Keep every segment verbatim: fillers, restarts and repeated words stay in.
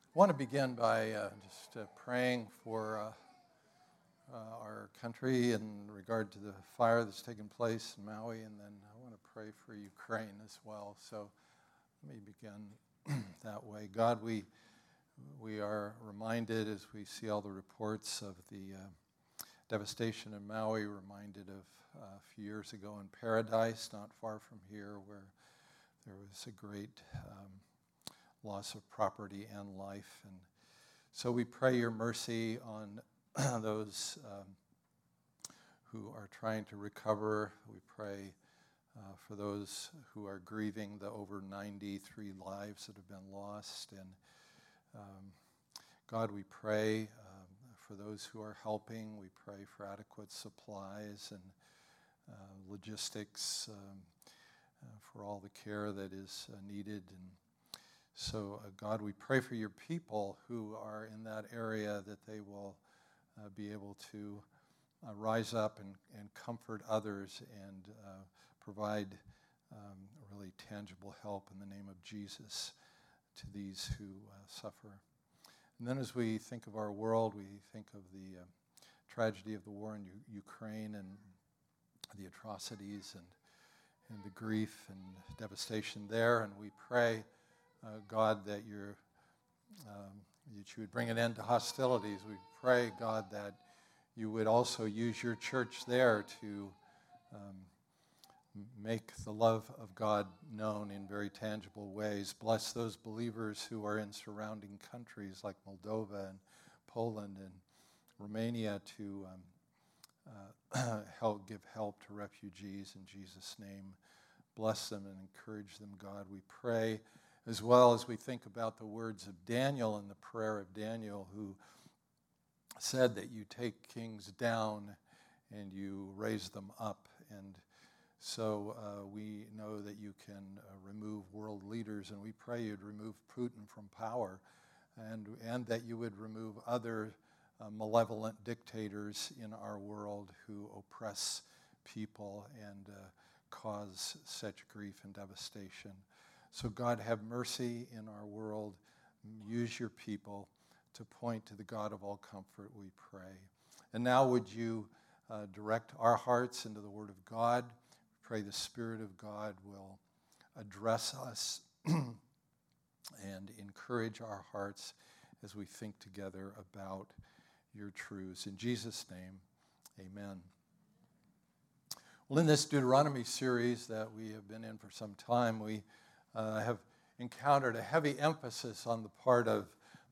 I want to begin by uh, just uh, praying for uh, uh, our country in regard to the fire that's taken place in Maui, and then I want to pray for Ukraine as well. So let me begin that way. God, we we are reminded as we see all the reports of the uh, devastation in Maui, reminded of uh, a few years ago in Paradise, not far from here, where there was a great um, loss of property and life. And so we pray your mercy on those um, who are trying to recover. We pray uh, for those who are grieving the over ninety-three lives that have been lost. And um, God, we pray um, for those who are helping. We pray for adequate supplies and uh, logistics um, uh, for all the care that is uh, needed. And So, uh, God, we pray for your people who are in that area, that they will uh, be able to uh, rise up and, and comfort others and uh, provide um, really tangible help in the name of Jesus to these who uh, suffer. And then as we think of our world, we think of the uh, tragedy of the war in U- Ukraine and the atrocities and, and the grief and devastation there, and we pray Uh, God, that you're, um, that you would bring an end to hostilities. We pray, God, that you would also use your church there to um, make the love of God known in very tangible ways. Bless those believers who are in surrounding countries like Moldova and Poland and Romania to um, uh, help give help to refugees in Jesus' name. Bless them and encourage them, God. We pray, as well as we think about the words of Daniel and the prayer of Daniel, who said that you take kings down and you raise them up. And so uh, we know that you can uh, remove world leaders, and we pray you'd remove Putin from power, and, and that you would remove other uh, malevolent dictators in our world who oppress people and uh, cause such grief and devastation. So God, have mercy in our world. Use your people to point to the God of all comfort, we pray. And now would you uh, direct our hearts into the Word of God. We pray the Spirit of God will address us and encourage our hearts as we think together about your truths. In Jesus' name, amen. Well, in this Deuteronomy series that we have been in for some time, we Uh, have encountered a heavy emphasis on the part of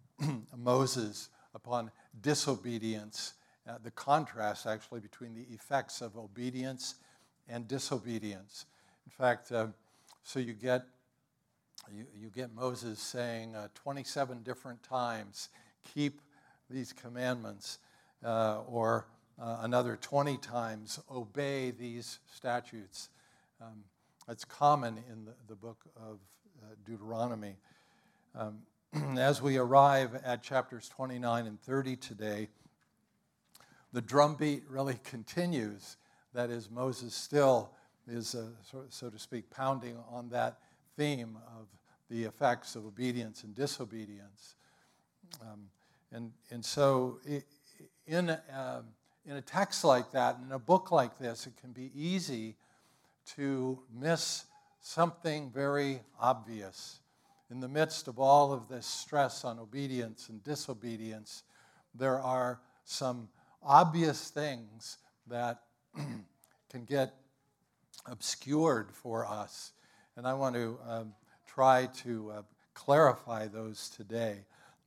Moses upon disobedience, uh, the contrast actually between the effects of obedience and disobedience. In fact, uh, so you get you, you get Moses saying uh, twenty-seven different times, keep these commandments, uh, or uh, another twenty times, obey these statutes. Um, It's common in the, the book of uh, Deuteronomy. Um, as we arrive at chapters twenty-nine and thirty today, the drumbeat really continues. That is, Moses still is, uh, so, so to speak, pounding on that theme of the effects of obedience and disobedience. Um, and, and so it, in, uh, in a text like that, in a book like this, it can be easy to miss something very obvious. In the midst of all of this stress on obedience and disobedience, there are some obvious things that can get obscured for us. And I want to um, try to uh, clarify those today.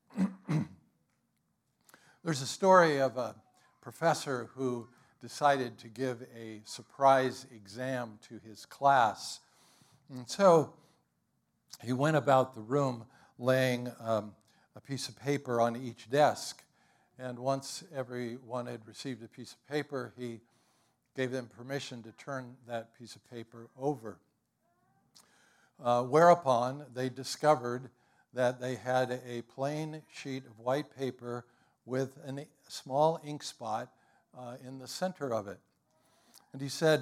There's a story of a professor who decided to give a surprise exam to his class. And so he went about the room laying um, a piece of paper on each desk. And once everyone had received a piece of paper, he gave them permission to turn that piece of paper over. Uh, whereupon they discovered that they had a plain sheet of white paper with a small ink spot Uh, in the center of it. And he said,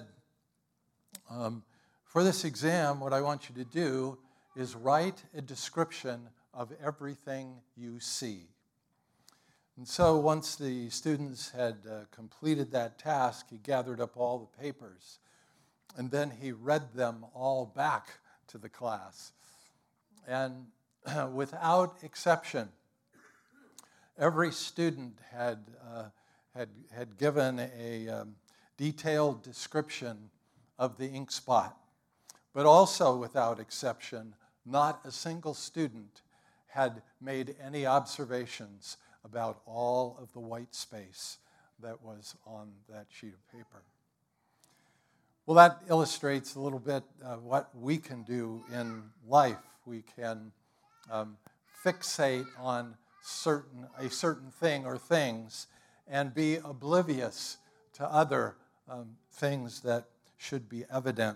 um, for this exam, what I want you to do is write a description of everything you see. And so once the students had uh, completed that task, he gathered up all the papers, and then he read them all back to the class. And without exception, every student had, uh, had, had given a um, detailed description of the ink spot. But also, without exception, not a single student had made any observations about all of the white space that was on that sheet of paper. Well, that illustrates a little bit uh, what we can do in life. We can um, fixate on certain a certain thing or things and be oblivious to other um, things that should be evident.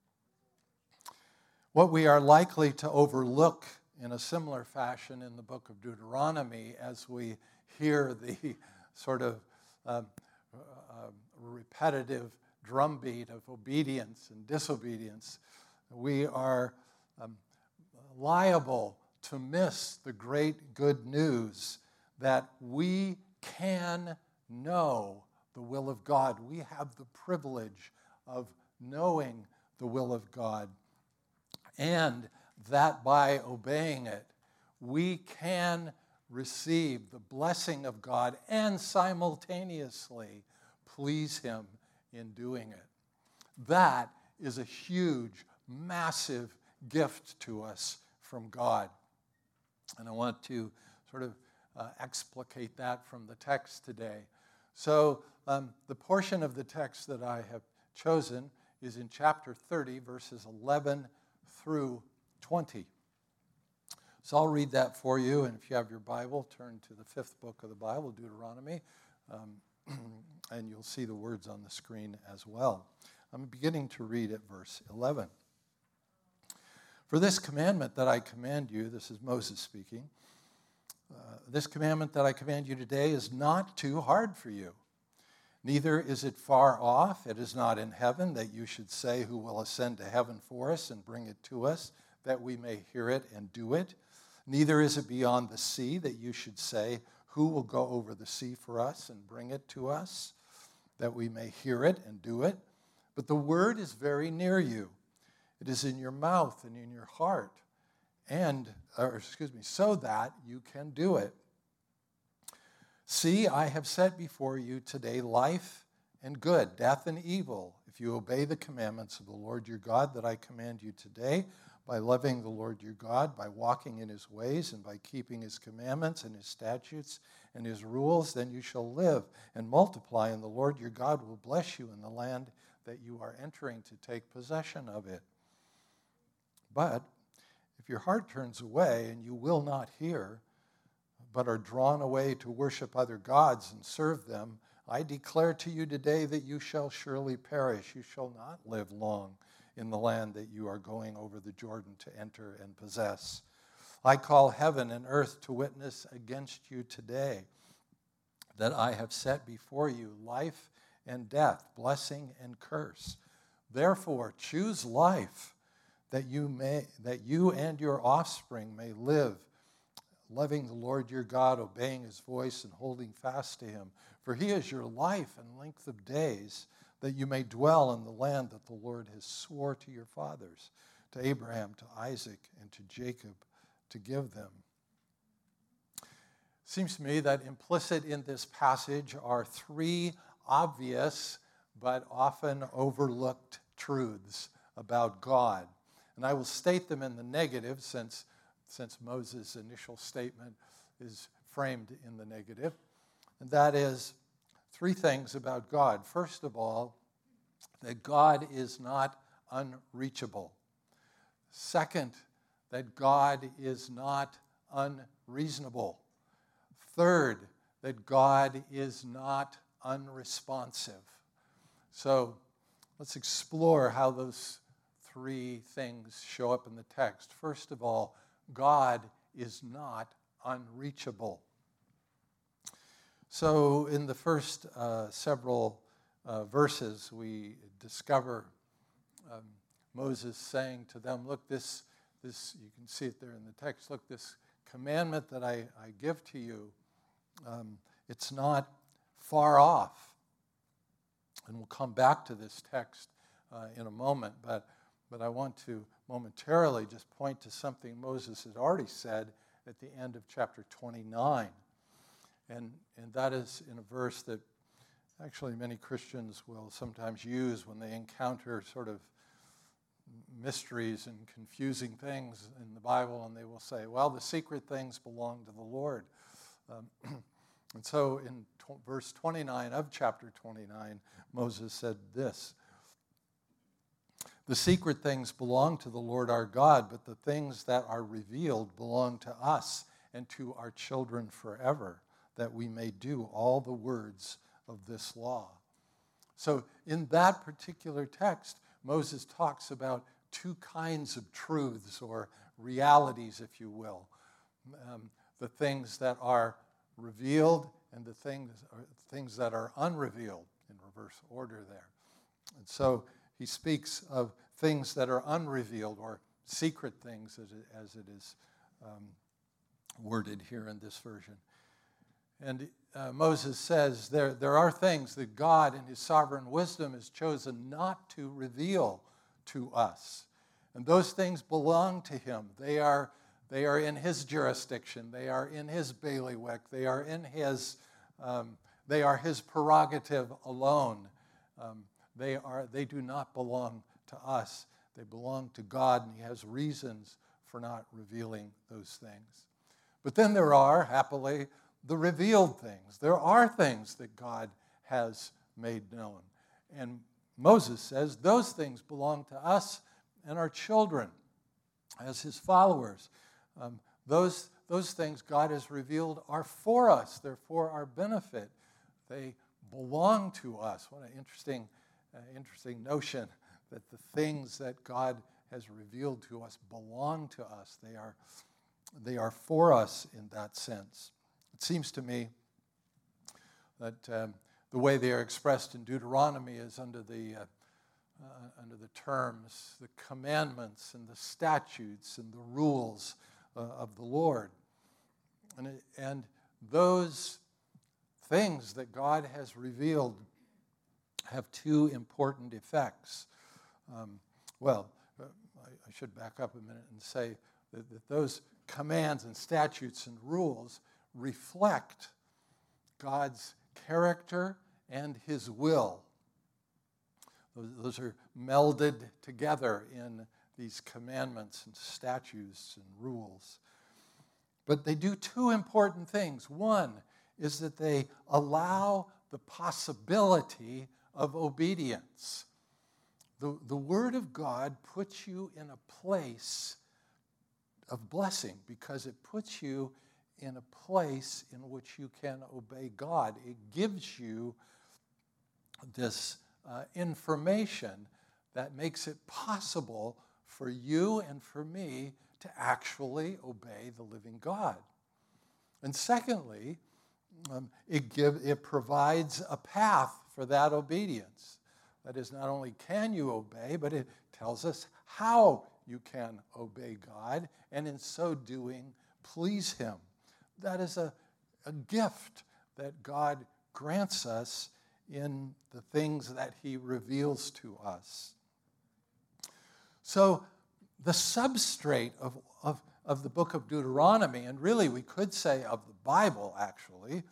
What we are likely to overlook in a similar fashion in the book of Deuteronomy as we hear the sort of uh, uh, repetitive drumbeat of obedience and disobedience, we are um, liable to miss the great good news that we can know the will of God. We have the privilege of knowing the will of God, and that by obeying it, we can receive the blessing of God and simultaneously please Him in doing it. That is a huge, massive gift to us from God. And I want to sort of uh, explicate that from the text today. So um, the portion of the text that I have chosen is in chapter thirty, verses eleven through twenty. So I'll read that for you, and if you have your Bible, turn to the fifth book of the Bible, Deuteronomy, um, and you'll see the words on the screen as well. I'm beginning to read at verse eleven. For this commandment that I command you, this is Moses speaking, uh, this commandment that I command you today is not too hard for you. Neither is it far off. It is not in heaven that you should say, who will ascend to heaven for us and bring it to us, that we may hear it and do it. Neither is it beyond the sea that you should say, who will go over the sea for us and bring it to us, that we may hear it and do it. But the word is very near you. It is in your mouth and in your heart, and, or excuse me, so that you can do it. See, I have set before you today life and good, death and evil, if you obey the commandments of the Lord your God that I command you today, by loving the Lord your God, by walking in his ways, and by keeping his commandments and his statutes and his rules, then you shall live and multiply, and the Lord your God will bless you in the land that you are entering to take possession of it. But if your heart turns away and you will not hear, but are drawn away to worship other gods and serve them, I declare to you today that you shall surely perish. You shall not live long in the land that you are going over the Jordan to enter and possess. I call heaven and earth to witness against you today that I have set before you life and death, blessing and curse. Therefore, choose life, that you may, that you and your offspring may live, loving the Lord your God, obeying his voice and holding fast to him. For he is your life and length of days, that you may dwell in the land that the Lord has swore to your fathers, to Abraham, to Isaac, and to Jacob, to give them. Seems to me that implicit in this passage are three obvious but often overlooked truths about God. And I will state them in the negative since, since Moses' initial statement is framed in the negative. And that is three things about God. First of all, that God is not unreachable. Second, that God is not unreasonable. Third, that God is not unresponsive. So let's explore how those three things show up in the text. First of all, God is not unreachable. So in the first uh, several uh, verses, we discover um, Moses saying to them, look, this, this, you can see it there in the text, look, this commandment that I, I give to you, um, it's not far off. And we'll come back to this text uh, in a moment, but, but I want to momentarily just point to something Moses had already said at the end of chapter twenty-nine. And, and that is in a verse that actually many Christians will sometimes use when they encounter sort of mysteries and confusing things in the Bible, and they will say, well, the secret things belong to the Lord. Um, and so in t- verse twenty-nine of chapter twenty-nine, Moses said this: the secret things belong to the Lord our God, but the things that are revealed belong to us and to our children forever, that we may do all the words of this law. So in that particular text, Moses talks about two kinds of truths or realities, if you will. Um, the things that are revealed and the things, or things that are unrevealed, in reverse order there. And so he speaks of things that are unrevealed, or secret things, as it, as it is um, worded here in this version. And uh, Moses says there, there are things that God in his sovereign wisdom has chosen not to reveal to us. And those things belong to him. They are, they are in his jurisdiction. They are in his bailiwick. They are in his, um, they are his prerogative alone. Um, they are, they do not belong to us. They belong to God, and he has reasons for not revealing those things. But then there are, happily, the revealed things. There are things that God has made known. And Moses says those things belong to us and our children as his followers. Um, those, those things God has revealed are for us. They're for our benefit. They belong to us. What an interesting, uh, interesting notion that the things that God has revealed to us belong to us. They are, they are for us in that sense. It seems to me that um, the way they are expressed in Deuteronomy is under the uh, uh, under the terms, the commandments and the statutes and the rules uh, of the Lord. And, it, and those things that God has revealed have two important effects. Um, well, uh, I, I should back up a minute and say that, that those commands and statutes and rules reflect God's character and his will. Those, those are melded together in these commandments and statutes and rules. But they do two important things. One is that they allow the possibility of obedience. The, the Word of God puts you in a place of blessing because it puts you in a place in which you can obey God. It gives you this uh, information that makes it possible for you and for me to actually obey the living God. And secondly, um, it, give, it provides a path for that obedience. That is, not only can you obey, but it tells us how you can obey God, and in so doing, please him. That is a, a gift that God grants us in the things that he reveals to us. So the substrate of, of, of the book of Deuteronomy, and really we could say of the Bible actually,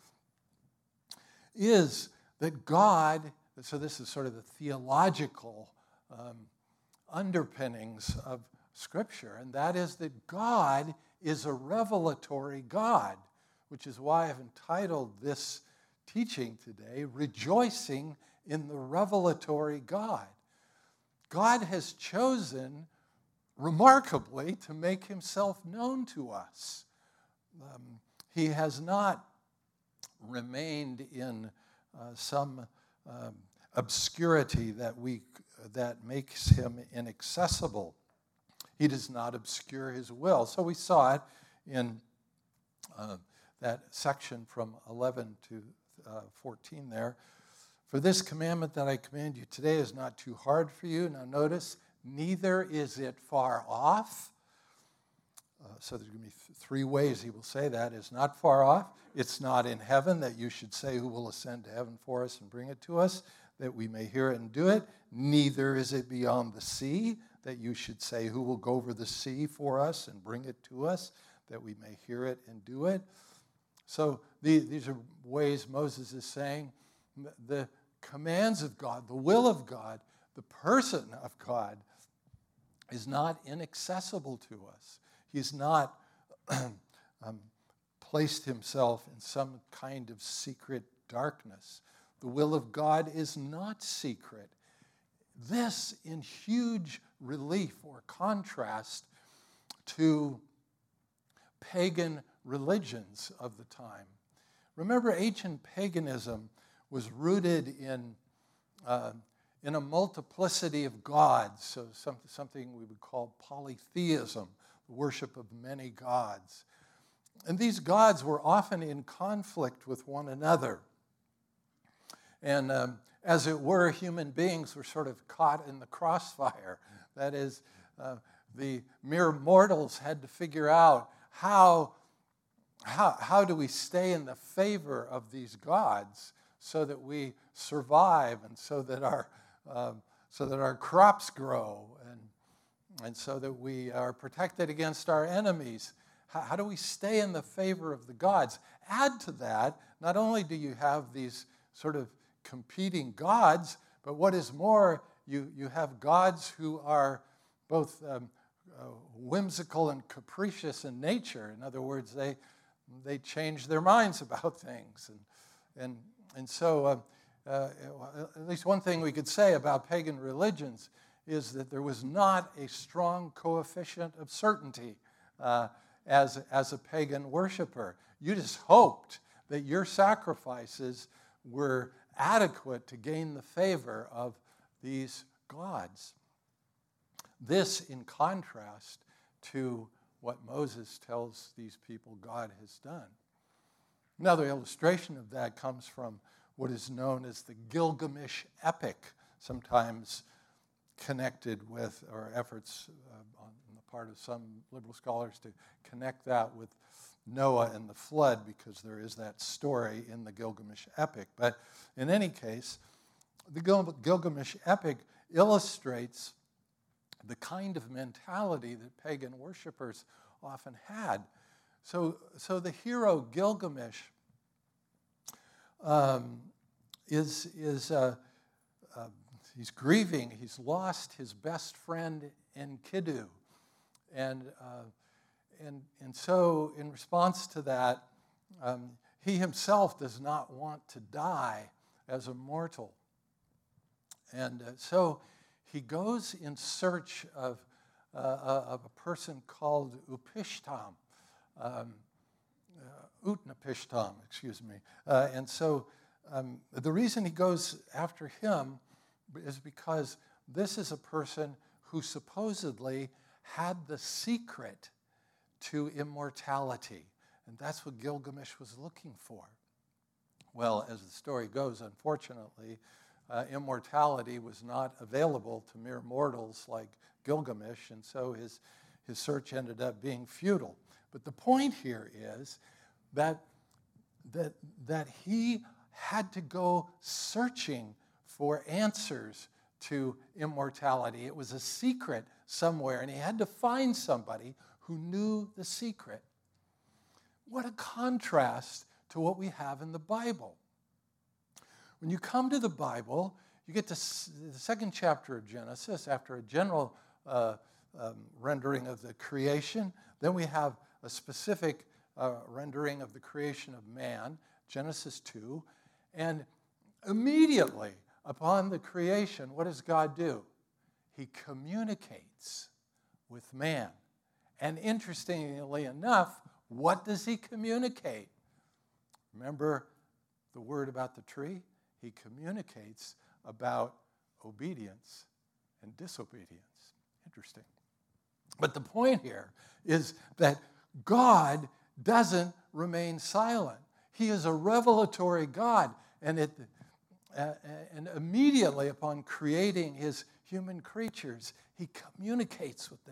is that God, so this is sort of the theological um, underpinnings of Scripture, and that is that God is a revelatory God, which is why I've entitled this teaching today, Rejoicing in the Revelatory God. God has chosen remarkably to make himself known to us. Um, he has not remained in uh, some um, obscurity that we that makes him inaccessible. He does not obscure his will. So we saw it in uh, that section from eleven to uh, fourteen there. For this commandment that I command you today is not too hard for you. Now notice, neither is it far off. Uh, so there's going to be th- three ways he will say that. It's not far off. It's not in heaven that you should say who will ascend to heaven for us and bring it to us, that we may hear it and do it. Neither is it beyond the sea that you should say who will go over the sea for us and bring it to us, that we may hear it and do it. So the, these are ways Moses is saying the commands of God, the will of God, the person of God is not inaccessible to us. He's not um, placed himself in some kind of secret darkness. The will of God is not secret. This in huge relief or contrast to pagan religions of the time. Remember, ancient paganism was rooted in, uh, in a multiplicity of gods, so some, something we would call polytheism, the worship of many gods. And these gods were often in conflict with one another. And um, as it were, human beings were sort of caught in the crossfire. That is, uh, the mere mortals had to figure out how, how, how do we stay in the favor of these gods so that we survive and so that our, uh, so that our crops grow and, and so that we are protected against our enemies. How, how do we stay in the favor of the gods? Add to that, not only do you have these sort of competing gods, but what is more, you, you have gods who are both um, uh, whimsical and capricious in nature. In other words, they they change their minds about things. And, and, and so uh, uh, at least one thing we could say about pagan religions is that there was not a strong coefficient of certainty uh, as, as a pagan worshiper. You just hoped that your sacrifices were adequate to gain the favor of these gods. This in contrast to what Moses tells these people God has done. Another illustration of that comes from what is known as the Gilgamesh epic, sometimes connected with, or efforts uh, on the part of some liberal scholars to connect that with Noah and the flood, because there is that story in the Gilgamesh epic. But in any case, the Gil- Gilgamesh epic illustrates the kind of mentality that pagan worshipers often had. So, so the hero Gilgamesh um, is, is uh, uh, he's grieving. He's lost his best friend Enkidu. And, uh, and, and so in response to that, um, he himself does not want to die as a mortal. And uh, so he goes in search of, uh, of a person called Upishtam, um, uh, Utnapishtim, excuse me. Uh, and so um, the reason he goes after him is because this is a person who supposedly had the secret to immortality. And that's what Gilgamesh was looking for. Well, as the story goes, unfortunately, Uh, immortality was not available to mere mortals like Gilgamesh, and so his, his search ended up being futile. But the point here is that, that, that he had to go searching for answers to immortality. It was a secret somewhere, and he had to find somebody who knew the secret. What a contrast to what we have in the Bible. When you come to the Bible, you get to the second chapter of Genesis, after a general uh, um, rendering of the creation. Then we have a specific uh, rendering of the creation of man, Genesis two. And immediately upon the creation, what does God do? He communicates with man. And interestingly enough, what does he communicate? Remember the word about the tree? He communicates about obedience and disobedience. Interesting. But the point here is that God doesn't remain silent. He is a revelatory God. And, it, uh, and immediately upon creating his human creatures, he communicates with them.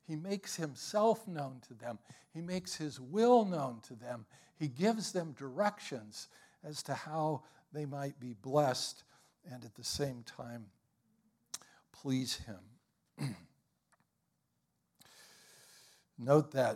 He makes himself known to them. He makes his will known to them. He gives them directions as to how they might be blessed and at the same time please him. Note that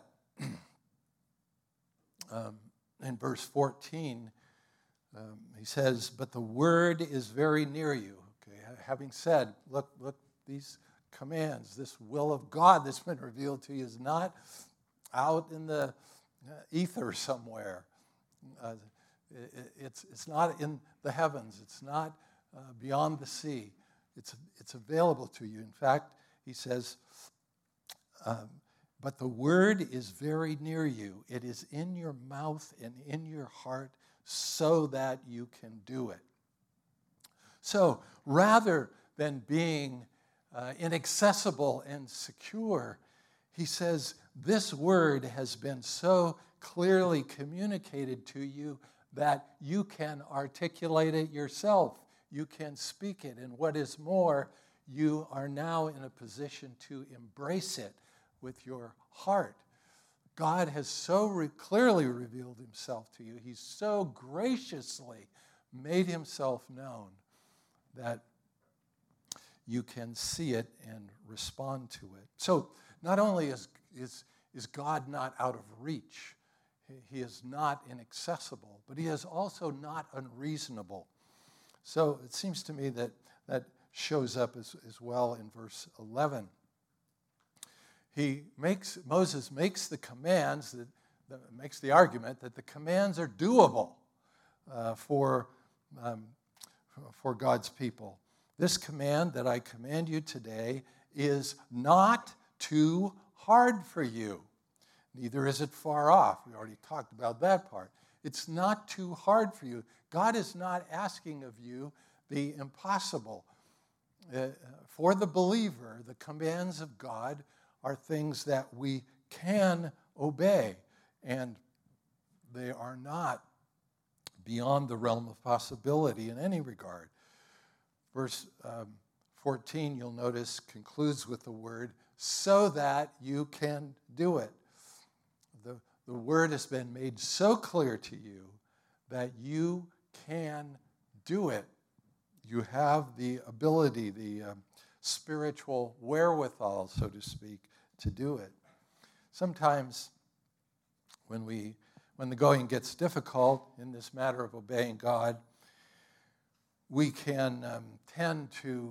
um, in verse fourteen, um, he says, but the word is very near you. Okay, having said, look, look, these commands, this will of God that's been revealed to you is not out in the ether somewhere. Uh, it, it's, it's not in the heavens. It's not uh, beyond the sea. It's, it's available to you. In fact, he says, um, but the word is very near you. It is in your mouth and in your heart so that you can do it. So rather than being uh, inaccessible and secure, he says, this word has been so clearly communicated to you that you can articulate it yourself. You can speak it. And what is more, you are now in a position to embrace it with your heart. God has so re- clearly revealed himself to you. He's so graciously made himself known that you can see it and respond to it. So not only is, is, is God not out of reach, he is not inaccessible, but he is also not unreasonable. So it seems to me that that shows up as, as well in verse eleven. He makes, Moses makes the commands, that, that makes the argument that the commands are doable uh, for, um, for God's people. This command that I command you today is not too hard for you. Neither is it far off. We already talked about that part. It's not too hard for you. God is not asking of you the impossible. Uh, for the believer, the commands of God are things that we can obey, and they are not beyond the realm of possibility in any regard. Verse um, fourteen, you'll notice, concludes with the word, so that you can do it. The, the word has been made so clear to you that you can do it. You have the ability, the um, spiritual wherewithal, so to speak, to do it. Sometimes when we, when the going gets difficult in this matter of obeying God, we can um, tend to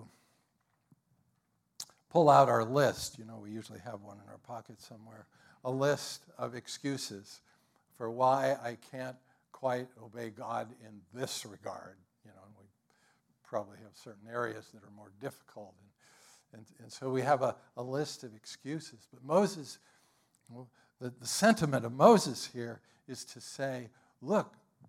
pull out our list. You know, we usually have one in our pocket somewhere, a list of excuses for why I can't quite obey God in this regard. You know, and we probably have certain areas that are more difficult. And, and, and so we have a, a list of excuses. But Moses, well, the, the sentiment of Moses here is to say, look,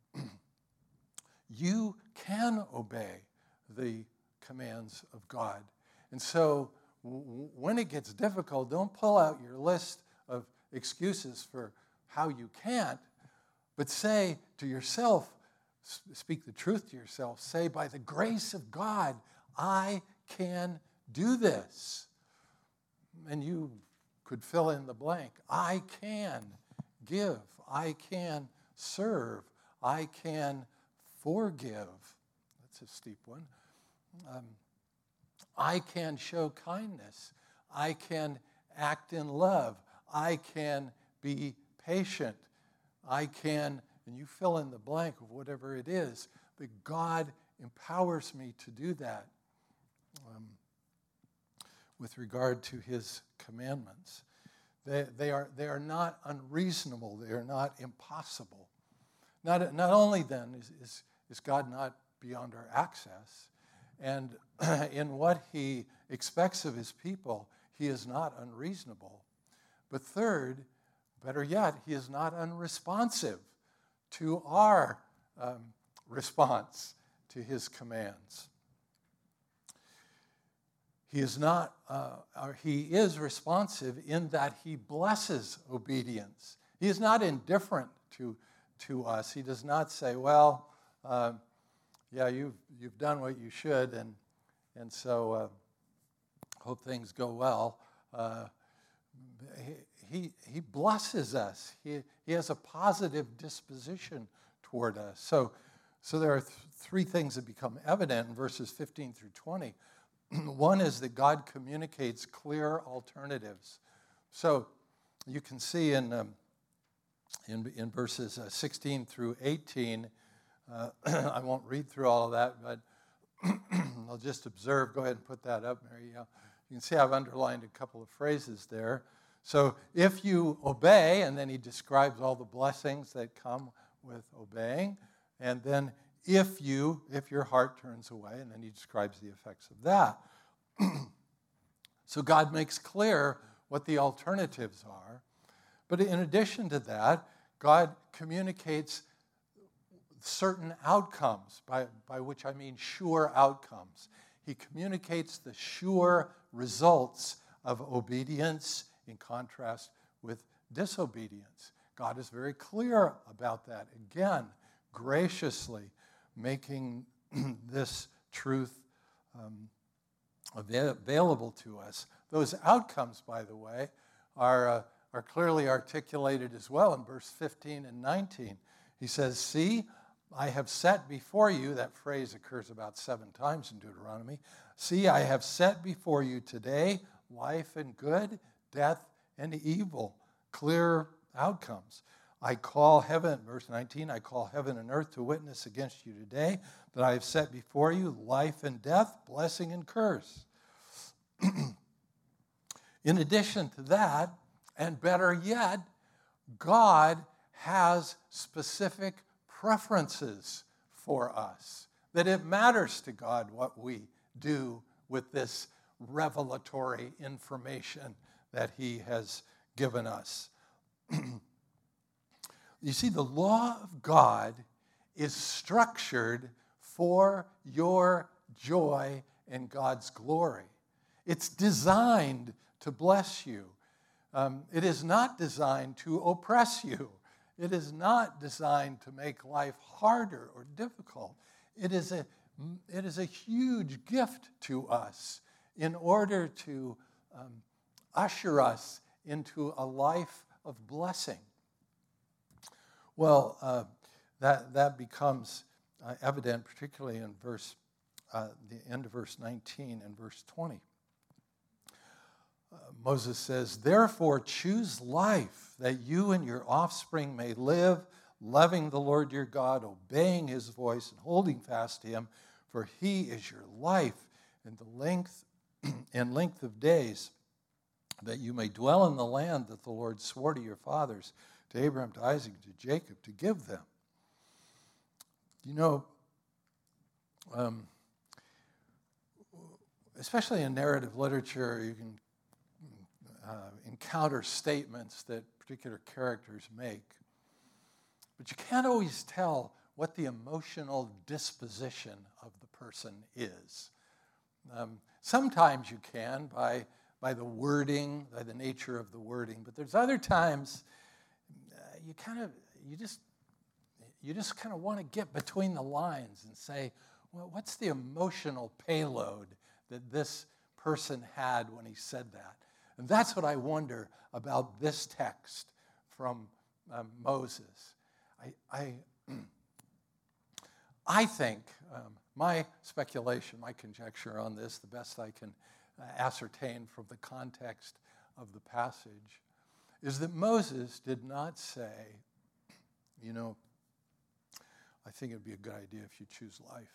you can obey the commands of God. And so w- when it gets difficult, don't pull out your list of excuses for how you can't, but say to yourself, speak the truth to yourself, say, by the grace of God, I can do this. And you could fill in the blank. I can give. I can serve. I can forgive. That's a steep one. Um, I can show kindness. I can act in love. I can be patient. I can, and you fill in the blank of whatever it is, but God empowers me to do that um, with regard to his commandments. They, they, are, they are not unreasonable. They are not impossible. Not, not only then is, is, is God not beyond our access, and in what he expects of his people, he is not unreasonable. But third, better yet, he is not unresponsive to our um, response to his commands. He is not, uh, or he is responsive in that he blesses obedience. He is not indifferent to, to us. He does not say, well, uh, yeah, you've, you've done what you should, and, and so uh, hope things go well. Uh, he, he blesses us. He, he has a positive disposition toward us. So, so there are th- three things that become evident in verses fifteen through twenty. One is that God communicates clear alternatives. So you can see in, um, in, in verses uh, sixteen through eighteen, uh, I won't read through all of that, but I'll just observe. Go ahead and put that up, Mary. Yeah. You can see I've underlined a couple of phrases there. So if you obey, and then he describes all the blessings that come with obeying, and then if you, if your heart turns away, and then he describes the effects of that. So God makes clear what the alternatives are. But in addition to that, God communicates certain outcomes, by, by which I mean sure outcomes. He communicates the sure results of obedience in contrast with disobedience. God is very clear about that. Again, graciously making this truth um, avail- available to us. Those outcomes, by the way, are, uh, are clearly articulated as well in verse fifteen and nineteen. He says, "See, I have set before you," that phrase occurs about seven times in Deuteronomy. "See, I have set before you today life and good, death and evil," clear outcomes. "I call heaven," verse nineteen, "I call heaven and earth to witness against you today that I have set before you life and death, blessing and curse." In addition to that, and better yet, God has specific preferences for us, that it matters to God what we do with this revelatory information that he has given us. You see, the law of God is structured for your joy and God's glory. It's designed to bless you. Um, it is not designed to oppress you. It is not designed to make life harder or difficult. It is a, it is a huge gift to us in order to um, usher us into a life of blessing. Well, uh, that, that becomes uh, evident, particularly in verse, uh, the end of verse nineteen and verse twenty. Uh, Moses says, "Therefore choose life, that you and your offspring may live, loving the Lord your God, obeying his voice, and holding fast to him, for he is your life, and the length and length of days, that you may dwell in the land that the Lord swore to your fathers, to Abraham, to Isaac, to Jacob, to give them." You know, um, especially in narrative literature, you can uh, encounter statements that particular characters make, but you can't always tell what the emotional disposition of the person is. Um, sometimes you can by, by the wording, by the nature of the wording, but there's other times uh, you kind of, you just, you just kind of want to get between the lines and say, well, what's the emotional payload that this person had when he said that? And that's what I wonder about this text from um, Moses. I, I, I think, um, my speculation, my conjecture on this, the best I can uh, ascertain from the context of the passage, is that Moses did not say, you know, I think it'd be a good idea if you choose life.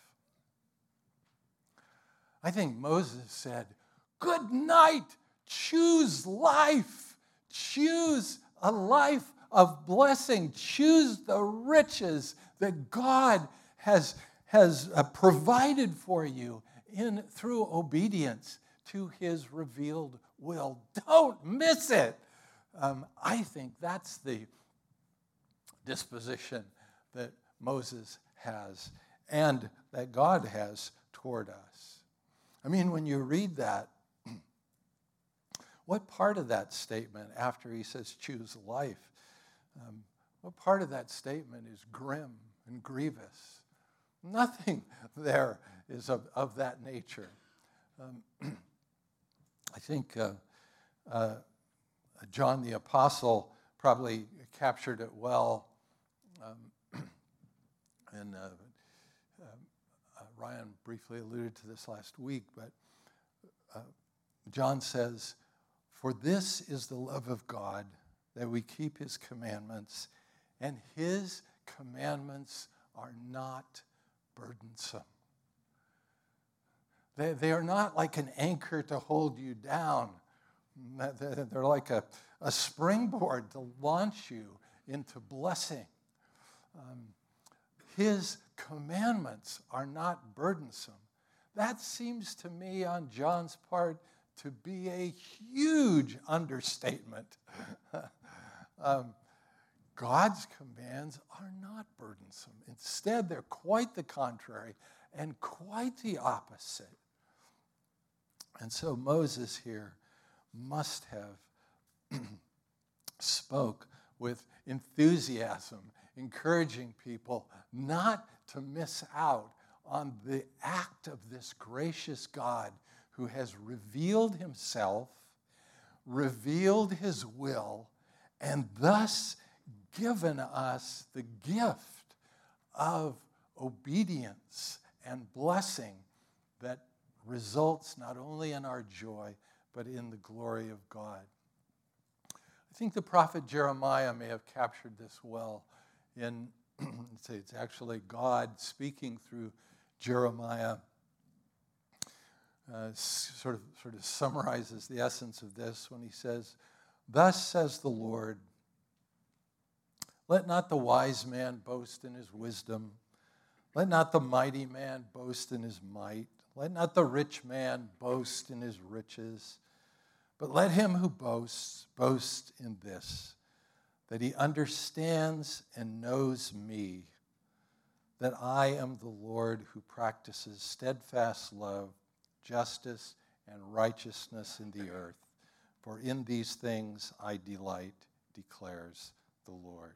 I think Moses said, good night, choose life. Choose a life of blessing. Choose the riches that God has, has uh, provided for you in through obedience to his revealed will. Don't miss it. Um, I think that's the disposition that Moses has and that God has toward us. I mean, when you read that, what part of that statement, after he says choose life, um, what part of that statement is grim and grievous? Nothing there is of, of that nature. Um, I think uh, uh, John the Apostle probably captured it well. Um, and uh, uh, Ryan briefly alluded to this last week, but uh, John says, "For this is the love of God, that we keep his commandments, and his commandments are not burdensome." They, they are not like an anchor to hold you down. They're like a, a springboard to launch you into blessing. Um, his commandments are not burdensome. That seems to me on John's part to be a huge understatement. um, God's commands are not burdensome. Instead, they're quite the contrary and quite the opposite. And so Moses here must have spoke with enthusiasm, encouraging people not to miss out on the act of this gracious God who has revealed himself, revealed his will, and thus given us the gift of obedience and blessing that results not only in our joy, but in the glory of God. I think the prophet Jeremiah may have captured this well in, it's actually God speaking through Jeremiah, uh, sort of, sort of summarizes the essence of this when he says, "Thus says the Lord, let not the wise man boast in his wisdom. Let not the mighty man boast in his might. Let not the rich man boast in his riches. But let him who boasts, boast in this, that he understands and knows me, that I am the Lord who practices steadfast love, justice, and righteousness in the earth. For in these things I delight, declares the Lord."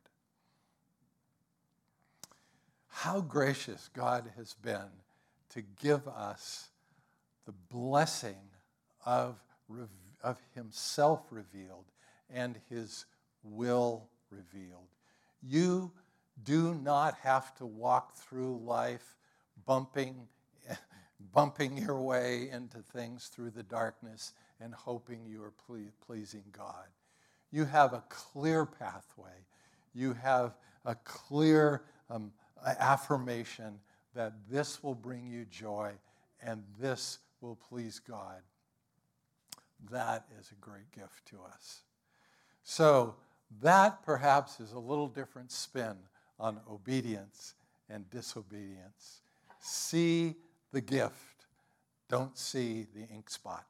How gracious God has been to give us the blessing of, of himself revealed and his will revealed. You do not have to walk through life bumping, bumping your way into things through the darkness and hoping you are ple- pleasing God. You have a clear pathway. You have a clear um, affirmation that this will bring you joy and this will please God. That is a great gift to us. So that perhaps is a little different spin on obedience and disobedience. See the gift. Don't see the ink spot.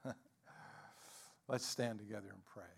Let's stand together and pray.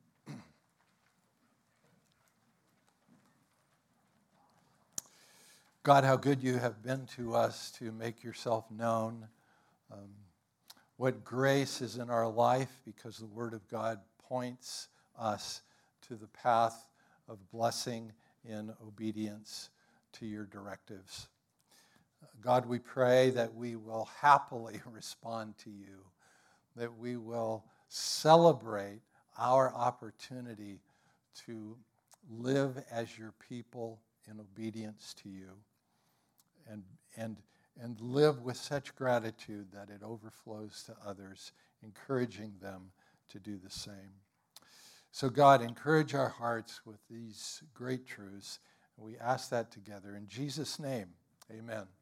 God, how good you have been to us to make yourself known. Um, what grace is in our life because the Word of God points us to the path of blessing in obedience to your directives. God, we pray that we will happily respond to you, that we will celebrate our opportunity to live as your people in obedience to you, and and and live with such gratitude that it overflows to others, encouraging them to do the same. So God, encourage our hearts with these great truths, and we ask that together in Jesus' name. Amen.